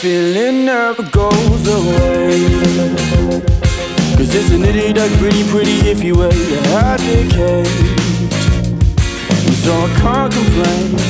feeling never goes away. Cause it's a nitty duck, pretty if you were to have the cage. So I can't complain.